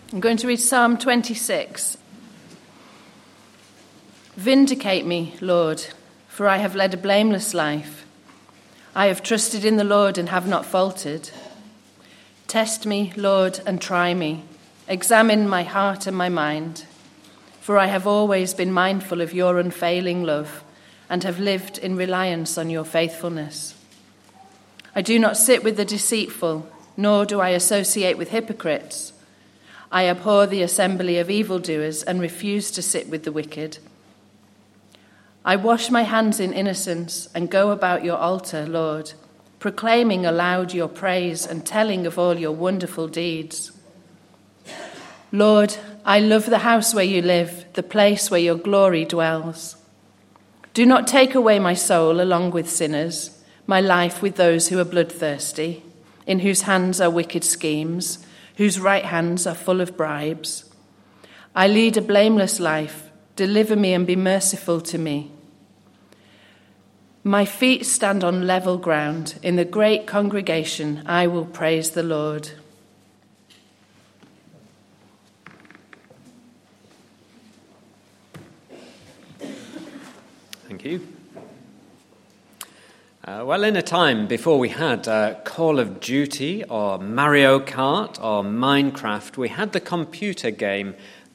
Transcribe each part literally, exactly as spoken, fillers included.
I'm going to read Psalm twenty-six. Vindicate me, Lord, for I have led a blameless life. I have trusted in the Lord and have not faltered. Test me, Lord, and try me. Examine my heart and my mind. For I have always been mindful of your unfailing love and have lived in reliance on your faithfulness. I do not sit with the deceitful, nor do I associate with hypocrites. I abhor the assembly of evildoers and refuse to sit with the wicked. I wash my hands in innocence and go about your altar, Lord, proclaiming aloud your praise and telling of all your wonderful deeds. Lord, I love the house where you live, the place where your glory dwells. Do not take away my soul along with sinners, my life with those who are bloodthirsty, in whose hands are wicked schemes, whose right hands are full of bribes. I lead a blameless life. Deliver me and be merciful to me. My feet stand on level ground. In the great congregation, I will praise the Lord. Thank you. Uh, well, in a time before we had uh, Call of Duty or Mario Kart or Minecraft, we had the computer game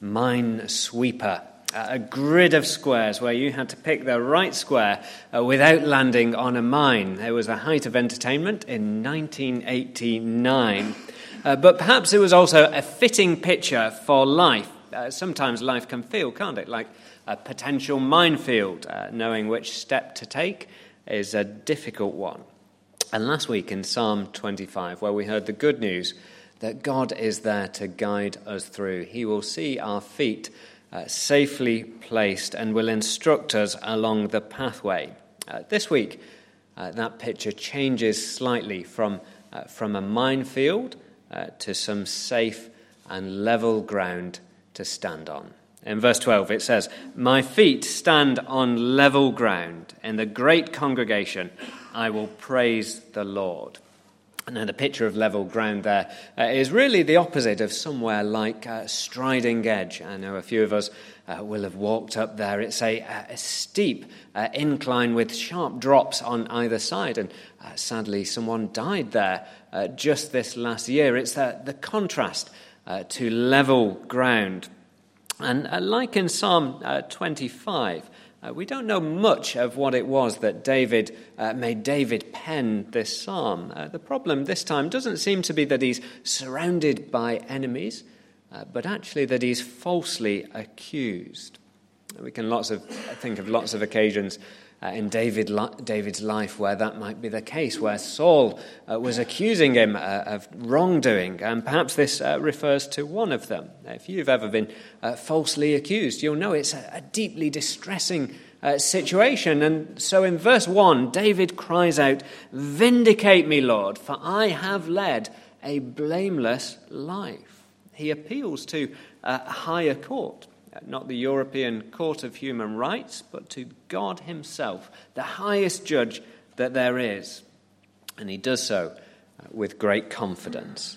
Minesweeper, uh, a grid of squares where you had to pick the right square uh, without landing on a mine. It was the height of entertainment in nineteen eighty-nine. Uh, but perhaps it was also a fitting picture for life. Uh, sometimes life can feel, can't it, like a potential minefield, uh, knowing which step to take is a difficult one. And last week in Psalm twenty-five, where we heard the good news that God is there to guide us through. He will see our feet uh, safely placed and will instruct us along the pathway. Uh, this week, uh, that picture changes slightly from, uh, from a minefield uh, to some safe and level ground to stand on. In verse twelve, it says, "My feet stand on level ground. In the great congregation, I will praise the Lord." Now, the picture of level ground there uh, is really the opposite of somewhere like uh, Striding Edge. I know a few of us uh, will have walked up there. It's a, a steep uh, incline with sharp drops on either side. And uh, sadly, someone died there uh, just this last year. It's uh, the contrast uh, to level ground. And uh, like in Psalm uh, twenty-five, uh, we don't know much of what it was that David uh, made David pen this psalm. Uh, the problem this time doesn't seem to be that he's surrounded by enemies, uh, but actually that he's falsely accused. We can lots of think of lots of occasions uh, in David, David's life where that might be the case, where Saul uh, was accusing him uh, of wrongdoing, and perhaps this uh, refers to one of them. If you've ever been uh, falsely accused, you'll know it's a, a deeply distressing uh, situation. And so in verse one, David cries out, "Vindicate me, Lord, for I have led a blameless life." He appeals to a higher court. Not the European Court of Human Rights, but to God himself, the highest judge that there is. And he does so with great confidence.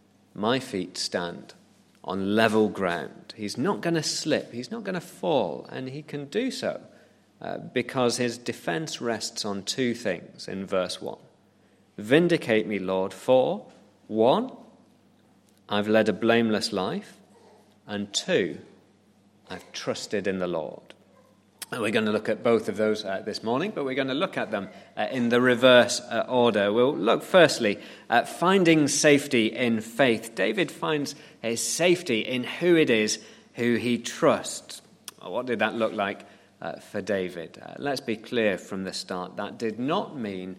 My feet stand on level ground. He's not going to slip. He's not going to fall. And he can do so uh, because his defense rests on two things in verse one. Vindicate me, Lord, for one, I've led a blameless life, and two, I've trusted in the Lord. And we're going to look at both of those uh, this morning, but we're going to look at them uh, in the reverse uh, order. We'll look firstly at finding safety in faith. David finds his safety in who it is who he trusts. Well, what did that look like uh, for David? Uh, let's be clear from the start. That did not mean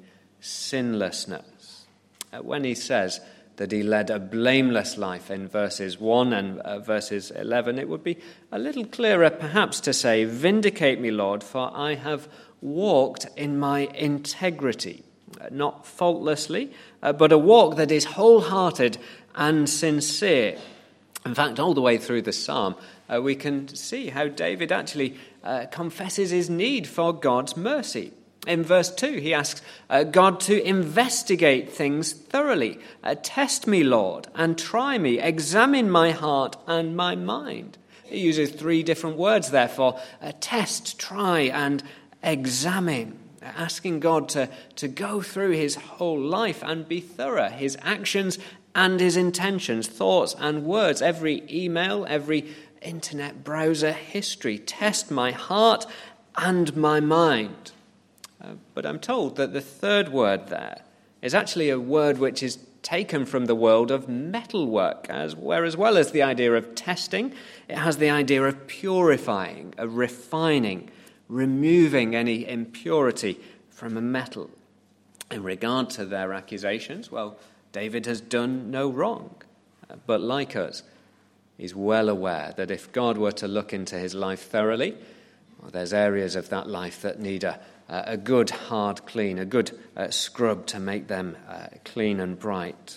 sinlessness. Uh, when he says that he led a blameless life in verses one and uh, verses eleven, it would be a little clearer perhaps to say, "Vindicate me, Lord, for I have walked in my integrity." Uh, not faultlessly, uh, but a walk that is wholehearted and sincere. In fact, all the way through the psalm, uh, we can see how David actually uh, confesses his need for God's mercy. In verse two, he asks uh, God to investigate things thoroughly. Uh, Test me, Lord, and try me. Examine my heart and my mind. He uses three different words there for uh, test, try, and examine. Asking God to, to go through his whole life and be thorough, his actions and his intentions, thoughts and words, every email, every internet browser history. Test my heart and my mind. Uh, but I'm told that the third word there is actually a word which is taken from the world of metalwork, as where as well as the idea of testing, it has the idea of purifying, of refining, removing any impurity from a metal. In regard to their accusations, well, David has done no wrong. Uh, but like us, he's well aware that if God were to look into his life thoroughly, well, there's areas of that life that need a a good hard clean, a good uh, scrub to make them uh, clean and bright.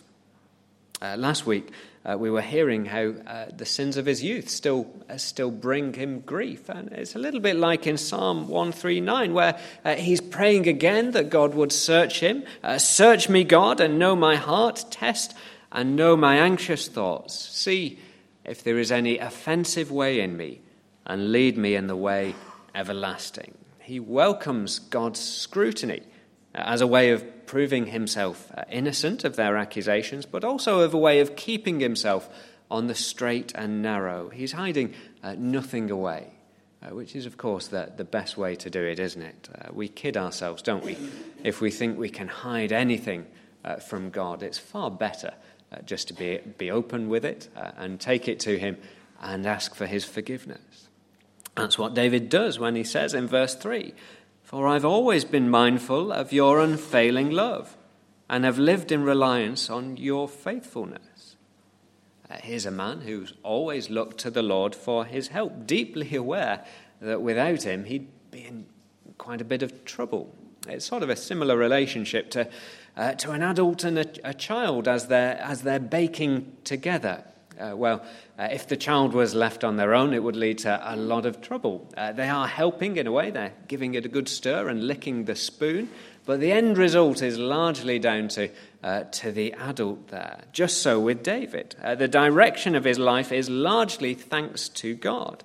Uh, last week uh, we were hearing how uh, the sins of his youth still uh, still bring him grief, and it's a little bit like in Psalm one thirty-nine where uh, he's praying again that God would search him. Uh, Search me, God, and know my heart, test and know my anxious thoughts. See if there is any offensive way in me, and lead me in the way everlasting. He welcomes God's scrutiny as a way of proving himself innocent of their accusations, but also of a way of keeping himself on the straight and narrow. He's hiding uh, nothing away, uh, which is, of course, the, the best way to do it, isn't it? Uh, we kid ourselves, don't we, if we think we can hide anything uh, from God. It's far better uh, just to be, be open with it uh, and take it to him and ask for his forgiveness. That's what David does when he says in verse three, "For I've always been mindful of your unfailing love and have lived in reliance on your faithfulness." Uh, here's a man who's always looked to the Lord for his help, deeply aware that without him he'd be in quite a bit of trouble. It's sort of a similar relationship to uh, to an adult and a, a child as they're, as they're baking together. Uh, well, uh, if the child was left on their own, it would lead to a lot of trouble. Uh, they are helping in a way, they're giving it a good stir and licking the spoon, but the end result is largely down to uh, to the adult there. Just so with David. Uh, the direction of his life is largely thanks to God.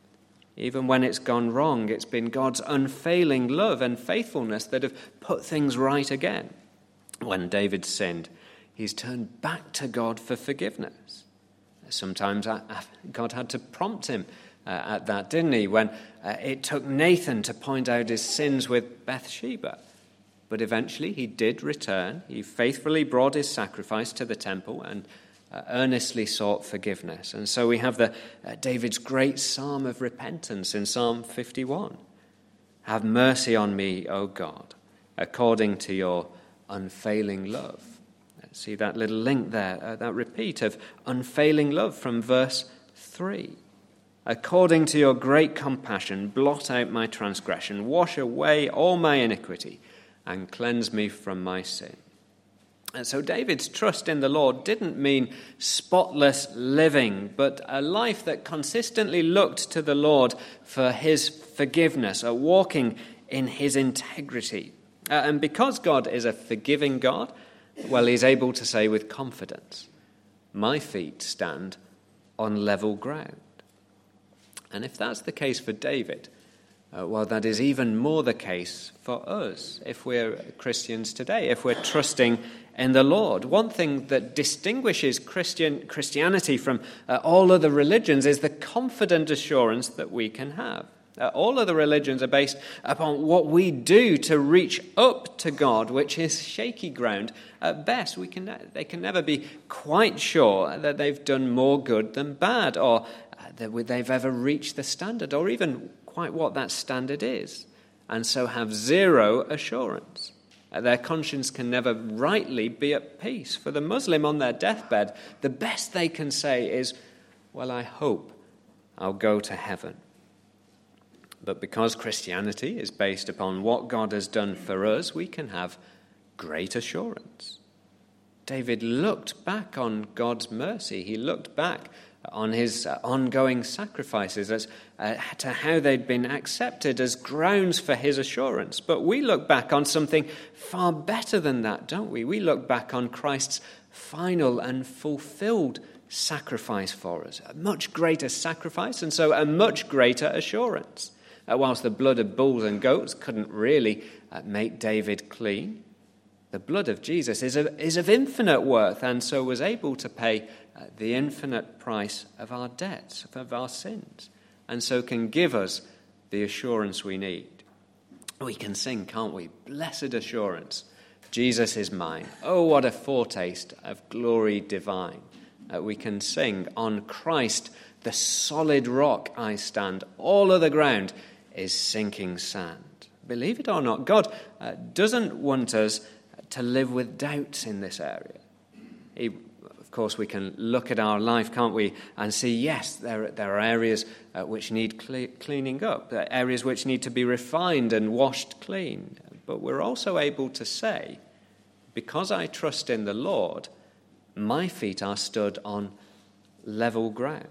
Even when it's gone wrong, it's been God's unfailing love and faithfulness that have put things right again. When David sinned, he's turned back to God for forgiveness. Sometimes God had to prompt him uh, at that, didn't he? When uh, it took Nathan to point out his sins with Bathsheba. But eventually he did return. He faithfully brought his sacrifice to the temple and uh, earnestly sought forgiveness. And so we have the uh, David's great psalm of repentance in Psalm fifty-one. "Have mercy on me, O God, according to your unfailing love." See that little link there, uh, that repeat of unfailing love from verse three. "According to your great compassion, blot out my transgression, wash away all my iniquity, and cleanse me from my sin." And so David's trust in the Lord didn't mean spotless living, but a life that consistently looked to the Lord for his forgiveness, a walking in his integrity. Uh, and because God is a forgiving God, well, he's able to say with confidence, "My feet stand on level ground." And if that's the case for David, uh, well, that is even more the case for us if we're Christians today, if we're trusting in the Lord. One thing that distinguishes Christian Christianity from uh, all other religions is the confident assurance that we can have. Uh, all other religions are based upon what we do to reach up to God, which is shaky ground at best. We can, they can never be quite sure that they've done more good than bad, or uh, that they've ever reached the standard, or even quite what that standard is, and so have zero assurance. Uh, their conscience can never rightly be at peace. For the Muslim on their deathbed, the best they can say is, "Well, I hope I'll go to heaven." But because Christianity is based upon what God has done for us, we can have great assurance. David looked back on God's mercy. He looked back on his uh, ongoing sacrifices, as uh, to how they'd been accepted as grounds for his assurance. But we look back on something far better than that, don't we? We look back on Christ's final and fulfilled sacrifice for us, a much greater sacrifice, and so a much greater assurance. Uh, whilst the blood of bulls and goats couldn't really uh, make David clean, the blood of Jesus is of, is of infinite worth, and so was able to pay uh, the infinite price of our debts, of our sins, and so can give us the assurance we need. We can sing, can't we? Blessed assurance, Jesus is mine. Oh, what a foretaste of glory divine. Uh, we can sing, on Christ, the solid rock I stand. All other ground is sinking sand. Believe it or not, God uh, doesn't want us to live with doubts in this area. He, of course, we can look at our life, can't we, and see, yes, there, there are areas uh, which need cle- cleaning up, there are areas which need to be refined and washed clean. But we're also able to say, because I trust in the Lord, my feet are stood on level ground.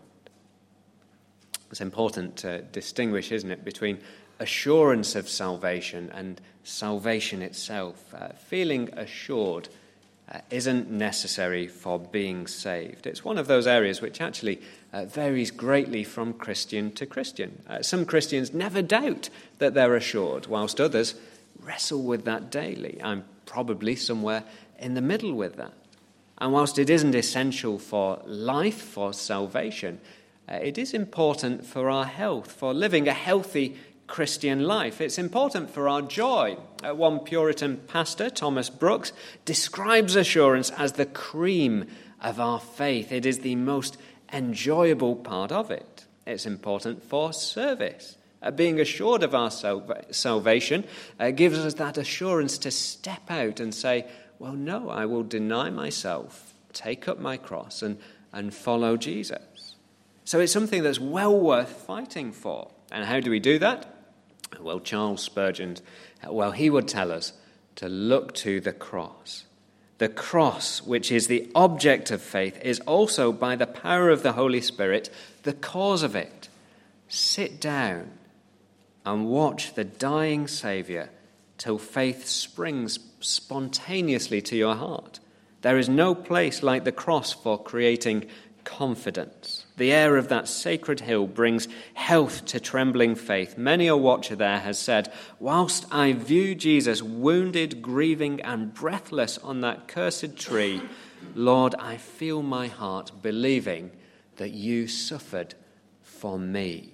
It's important to distinguish, isn't it, between assurance of salvation and salvation itself. Uh, feeling assured uh, isn't necessary for being saved. It's one of those areas which actually uh, varies greatly from Christian to Christian. Uh, some Christians never doubt that they're assured, whilst others wrestle with that daily. I'm probably somewhere in the middle with that. And whilst it isn't essential for life, for salvation, uh, it is important for our health, for living a healthy Christian life. It's important for our joy. Uh, one Puritan pastor, Thomas Brooks, describes assurance as the cream of our faith. It is the most enjoyable part of it. It's important for service. Uh, being assured of our salva- salvation uh, gives us that assurance to step out and say, well, no, I will deny myself, take up my cross, and, and follow Jesus. So it's something that's well worth fighting for. And how do we do that? Well, Charles Spurgeon, well, he would tell us to look to the cross. The cross, which is the object of faith, is also, by the power of the Holy Spirit, the cause of it. Sit down and watch the dying Saviour till faith springs spontaneously to your heart. There is no place like the cross for creating confidence. The air of that sacred hill brings health to trembling faith. Many a watcher there has said, whilst I view Jesus wounded, grieving, and breathless on that cursed tree, Lord, I feel my heart believing that you suffered for me.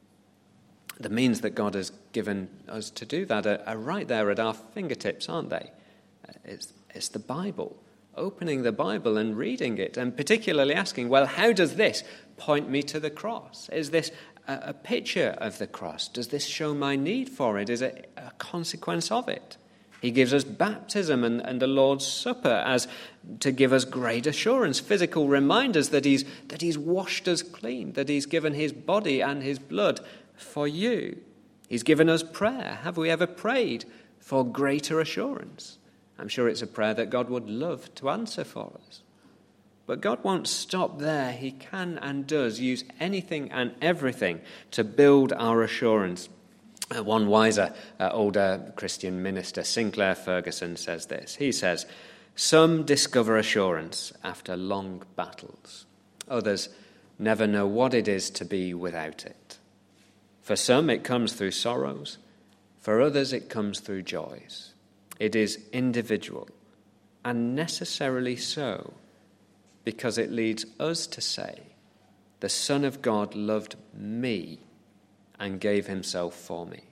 The means that God has given us to do that are, are right there at our fingertips, aren't they? It's, it's the Bible. Opening the Bible and reading it, and particularly asking, well, how does this point me to the cross? Is this a, a picture of the cross? Does this show my need for it? Is it a consequence of it? He gives us baptism and, and the Lord's Supper as to give us great assurance, physical reminders that he's, that he's washed us clean, that he's given his body and his blood for you. He's given us prayer. Have we ever prayed for greater assurance? I'm sure it's a prayer that God would love to answer for us. But God won't stop there. He can and does use anything and everything to build our assurance. Uh, one wiser, uh, older Christian minister, Sinclair Ferguson, says this. He says, some discover assurance after long battles. Others never know what it is to be without it. For some, it comes through sorrows. For others, it comes through joys. It is individual, and necessarily so, because it leads us to say, the Son of God loved me and gave himself for me.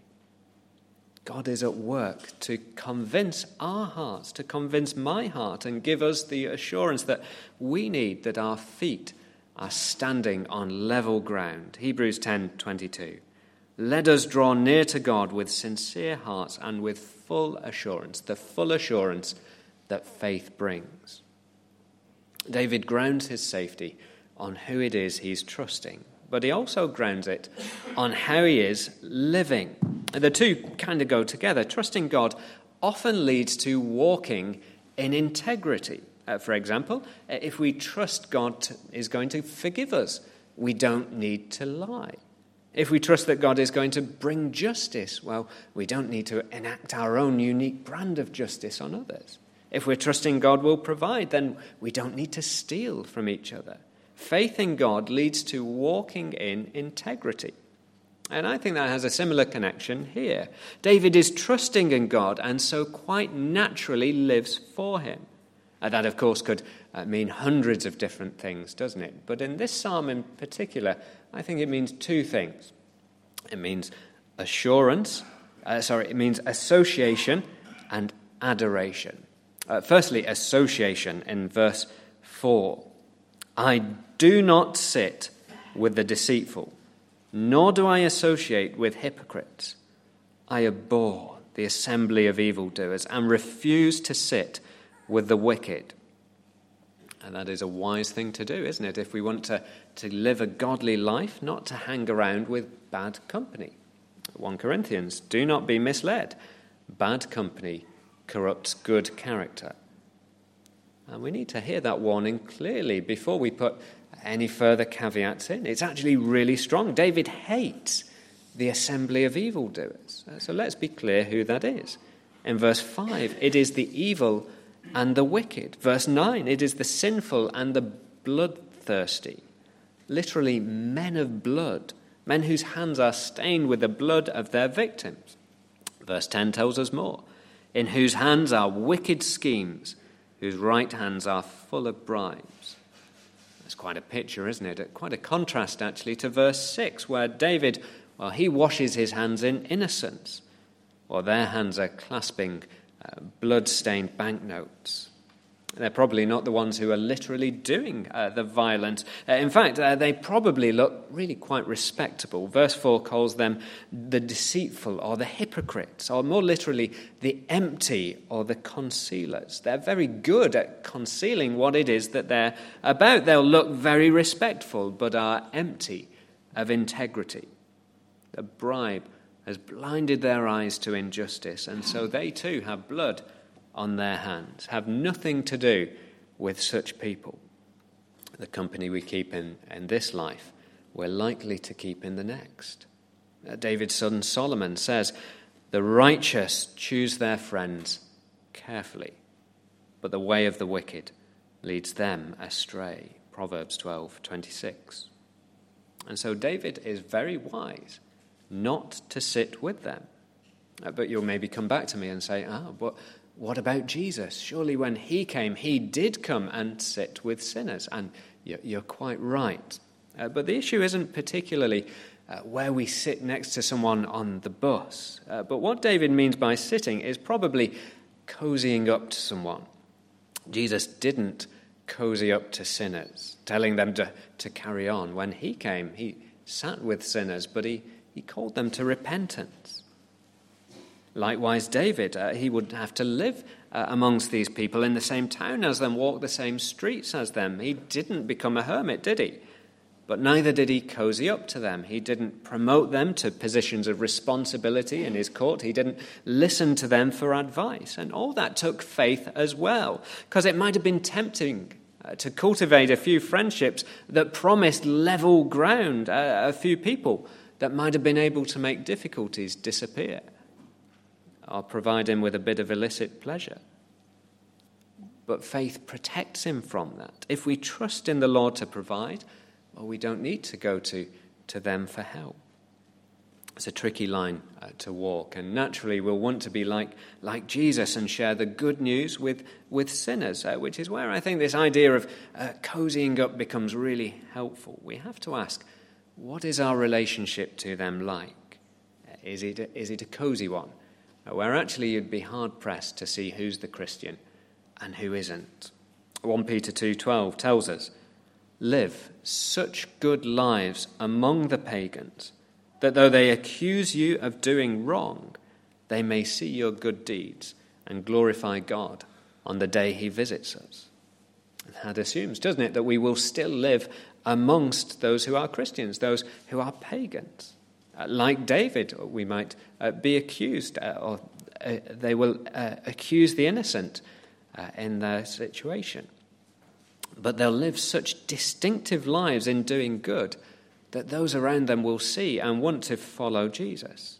God is at work to convince our hearts, to convince my heart, and give us the assurance that we need, that our feet are standing on level ground. Hebrews ten twenty-two. Let us draw near to God with sincere hearts and with full assurance, the full assurance that faith brings. David grounds his safety on who it is he's trusting, but he also grounds it on how he is living. And the two kind of go together. Trusting God often leads to walking in integrity. Uh, for example, if we trust God to, is going to forgive us we don't need to lie. If we trust that God is going to bring justice, well, we don't need to enact our own unique brand of justice on others. If we're trusting God will provide, then we don't need to steal from each other. Faith in God leads to walking in integrity. And I think that has a similar connection here. David is trusting in God and so quite naturally lives for him. And that, of course, could uh, mean hundreds of different things, doesn't it? But in this psalm in particular, I think it means two things. It means assurance, uh, sorry, it means association and adoration. Uh, firstly, association in verse four. I do not sit with the deceitful, nor do I associate with hypocrites. I abhor the assembly of evildoers and refuse to sit with the wicked. And that is a wise thing to do, isn't it? If we want to, to live a godly life, not to hang around with bad company. First Corinthians, do not be misled. Bad company corrupts good character. And we need to hear that warning clearly before we put any further caveats in. It's actually really strong. David hates the assembly of evildoers. So let's be clear who that is. In verse five, it is the evil and the wicked. Verse nine, it is the sinful and the bloodthirsty. Literally, men of blood, men whose hands are stained with the blood of their victims. Verse ten tells us more. In whose hands are wicked schemes, whose right hands are full of bribes. That's quite a picture, isn't it? Quite a contrast, actually, to verse six, where David, well, he washes his hands in innocence, while their hands are clasping uh, blood-stained banknotes. They're probably not the ones who are literally doing uh, the violence. Uh, in fact, uh, they probably look really quite respectable. Verse four calls them the deceitful or the hypocrites, or more literally, the empty or the concealers. They're very good at concealing what it is that they're about. They'll look very respectful, but are empty of integrity. The bribe has blinded their eyes to injustice, and so they too have blood on their hands, have nothing to do with such people. The company we keep in, in this life, we're likely to keep in the next. Uh, David's son Solomon says, the righteous choose their friends carefully, but the way of the wicked leads them astray. Proverbs twelve twenty-six. And so David is very wise not to sit with them. Uh, but you'll maybe come back to me and say, ah, but what about Jesus? Surely when he came, he did come and sit with sinners. And you're quite right. Uh, but the issue isn't particularly uh, where we sit next to someone on the bus. Uh, but what David means by sitting is probably cozying up to someone. Jesus didn't cozy up to sinners, telling them to, to carry on. When he came, he sat with sinners, but he, he called them to repentance. Likewise, David, uh, he would have to live uh, amongst these people in the same town as them, walk the same streets as them. He didn't become a hermit, did he? But neither did he cozy up to them. He didn't promote them to positions of responsibility in his court. He didn't listen to them for advice. And all that took faith as well, because it might have been tempting uh, to cultivate a few friendships that promised level ground, uh, a few people that might have been able to make difficulties disappear, or provide him with a bit of illicit pleasure. But faith protects him from that. If we trust in the Lord to provide, well, we don't need to go to, to them for help. It's a tricky line uh, to walk, and naturally we'll want to be like, like Jesus and share the good news with, with sinners, uh, which is where I think this idea of uh, cozying up becomes really helpful. We have to ask, what is our relationship to them like? Is it a, is it a cozy one, where actually you'd be hard-pressed to see who's the Christian and who isn't? First Peter two twelve tells us, live such good lives among the pagans, that though they accuse you of doing wrong, they may see your good deeds and glorify God on the day he visits us. And that assumes, doesn't it, that we will still live amongst those who are Christians, those who are pagans. Uh, like David, we might uh, be accused, uh, or uh, they will uh, accuse the innocent uh, in their situation. But they'll live such distinctive lives in doing good that those around them will see and want to follow Jesus.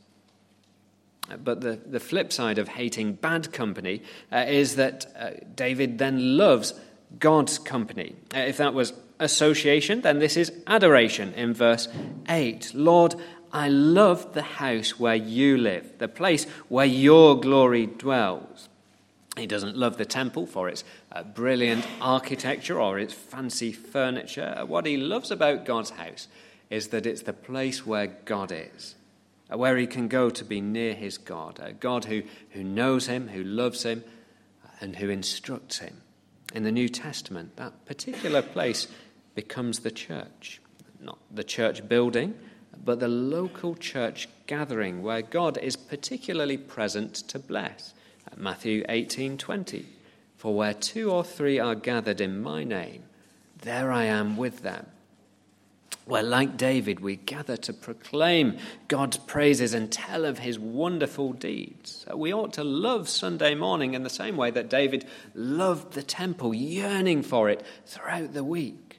But the, the flip side of hating bad company uh, is that uh, David then loves God's company. Uh, if that was association, then this is adoration in verse eight. Lord, I love the house where you live, the place where your glory dwells. He doesn't love the temple for its uh, brilliant architecture or its fancy furniture. What he loves about God's house is that it's the place where God is, where he can go to be near his God, a God who, who knows him, who loves him, and who instructs him. In the New Testament, that particular place becomes the church, not the church building, but the local church gathering where God is particularly present to bless. Matthew eighteen twenty, for where two or three are gathered in my name, there I am with them. Where, like David, we gather to proclaim God's praises and tell of his wonderful deeds. We ought to love Sunday morning in the same way that David loved the temple, yearning for it throughout the week.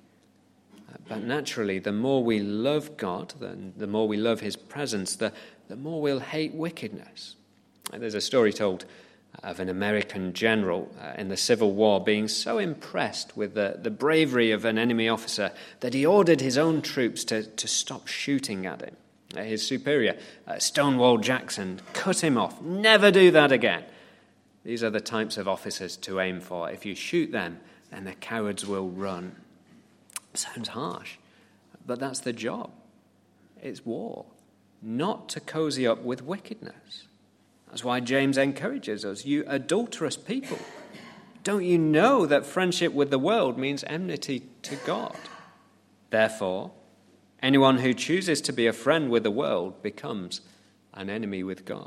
But naturally, the more we love God, the more we love his presence, the, the more we'll hate wickedness. There's a story told of an American general uh, in the Civil War being so impressed with the, the bravery of an enemy officer that he ordered his own troops to, to stop shooting at him. Uh, his superior, uh, Stonewall Jackson, cut him off. Never do that again. These are the types of officers to aim for. If you shoot them, then the cowards will run. Sounds harsh, but that's the job. It's war, not to cozy up with wickedness. That's why James encourages us, you adulterous people, don't you know that friendship with the world means enmity to God? Therefore, anyone who chooses to be a friend with the world becomes an enemy with God.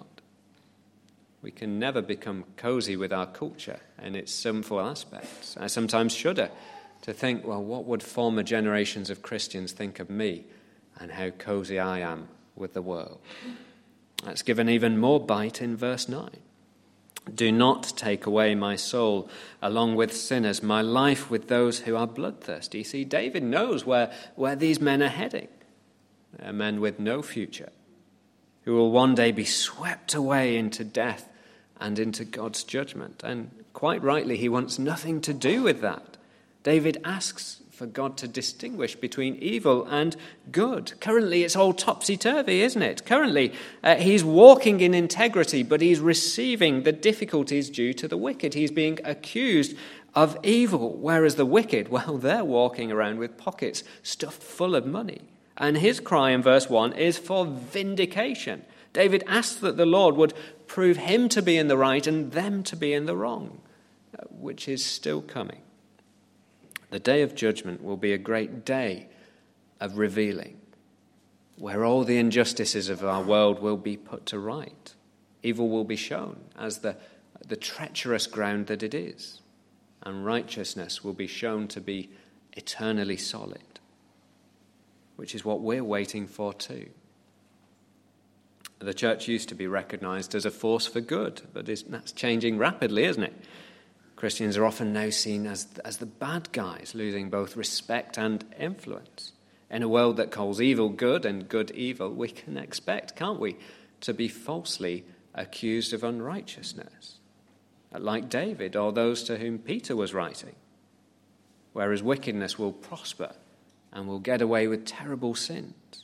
We can never become cozy with our culture and its sinful aspects. I sometimes shudder to think, well, what would former generations of Christians think of me and how cozy I am with the world? That's given even more bite in verse nine. Do not take away my soul along with sinners, my life with those who are bloodthirsty. See, David knows where, where these men are heading. They're men with no future, who will one day be swept away into death and into God's judgment. And quite rightly, he wants nothing to do with that. David asks for God to distinguish between evil and good. Currently, it's all topsy-turvy, isn't it? Currently, uh, he's walking in integrity, but he's receiving the difficulties due to the wicked. He's being accused of evil, whereas the wicked, well, they're walking around with pockets stuffed full of money. And his cry in verse one is for vindication. David asks that the Lord would prove him to be in the right and them to be in the wrong, which is still coming. The day of judgment will be a great day of revealing, where all the injustices of our world will be put to right. Evil will be shown as the, the treacherous ground that it is, and righteousness will be shown to be eternally solid, which is what we're waiting for too. The church used to be recognized as a force for good, but that's changing rapidly, isn't it? Christians are often now seen as, as the bad guys, losing both respect and influence. In a world that calls evil good and good evil, we can expect, can't we, to be falsely accused of unrighteousness, like David or those to whom Peter was writing, whereas wickedness will prosper and will get away with terrible sins.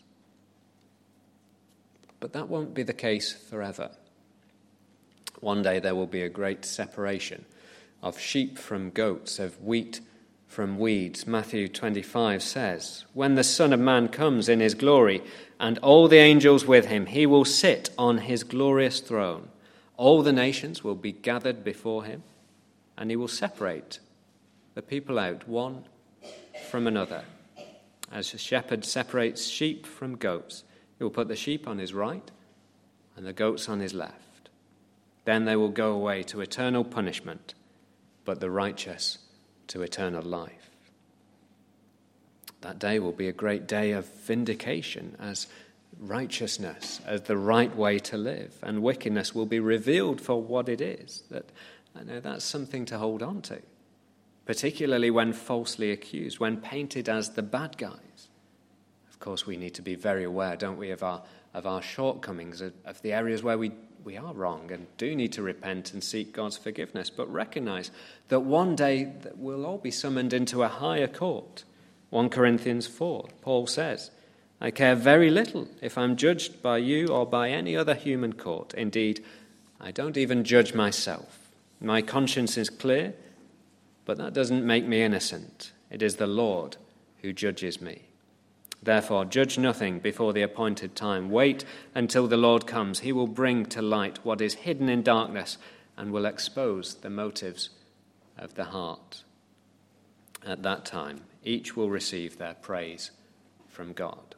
But that won't be the case forever. One day there will be a great separation of sheep from goats, of wheat from weeds. Matthew twenty-five says, when the Son of Man comes in his glory and all the angels with him, he will sit on his glorious throne. All the nations will be gathered before him, and he will separate the people out one from another. As a shepherd separates sheep from goats, he will put the sheep on his right and the goats on his left. Then they will go away to eternal punishment, but the righteous to eternal life. That day will be a great day of vindication, as righteousness as the right way to live, and wickedness will be revealed for what it is. That, I know that's something to hold on to, particularly when falsely accused, when painted as the bad guys. Of course, we need to be very aware, don't we, of our of our shortcomings, of, of the areas where we, we are wrong and do need to repent and seek God's forgiveness, but recognize that one day that we'll all be summoned into a higher court. First Corinthians four, Paul says, I care very little if I'm judged by you or by any other human court. Indeed, I don't even judge myself. My conscience is clear, but that doesn't make me innocent. It is the Lord who judges me. Therefore, judge nothing before the appointed time. Wait until the Lord comes. He will bring to light what is hidden in darkness and will expose the motives of the heart. At that time, each will receive their praise from God.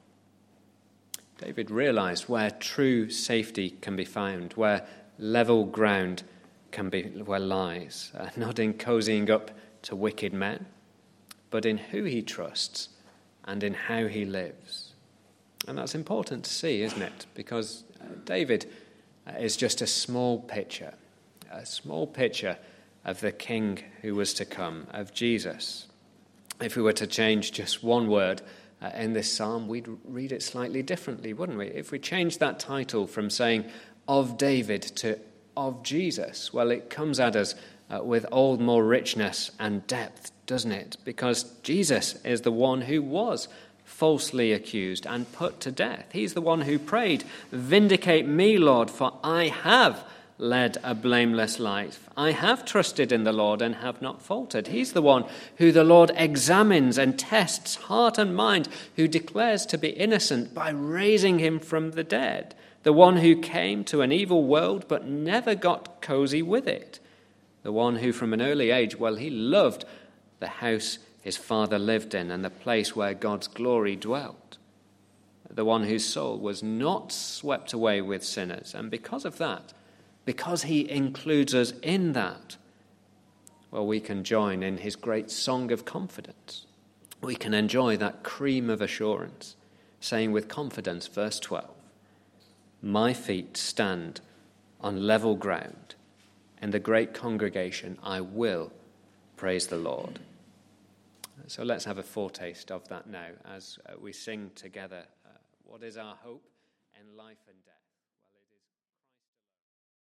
David realized where true safety can be found, where level ground can be, where lies, uh, not in cozying up to wicked men, but in who he trusts and in how he lives. And that's important to see, isn't it? Because David is just a small picture, a small picture of the king who was to come, of Jesus. If we were to change just one word uh, in this psalm, we'd read it slightly differently, wouldn't we? If we changed that title from saying of David to of Jesus, well, it comes at us uh, with all more richness and depth, doesn't it? Because Jesus is the one who was falsely accused and put to death. He's the one who prayed, "Vindicate me, Lord, for I have led a blameless life. I have trusted in the Lord and have not faltered." He's the one who the Lord examines and tests heart and mind, who declares to be innocent by raising him from the dead. The one who came to an evil world but never got cozy with it. The one who from an early age, well, he loved the house his father lived in and the place where God's glory dwelt. The one whose soul was not swept away with sinners. And because of that, because he includes us in that, well, we can join in his great song of confidence. We can enjoy that cream of assurance, saying with confidence, verse twelve, "My feet stand on level ground. In the great congregation, I will praise the Lord." So let's have a foretaste of that now as we sing together, uh, what is our hope in life and death.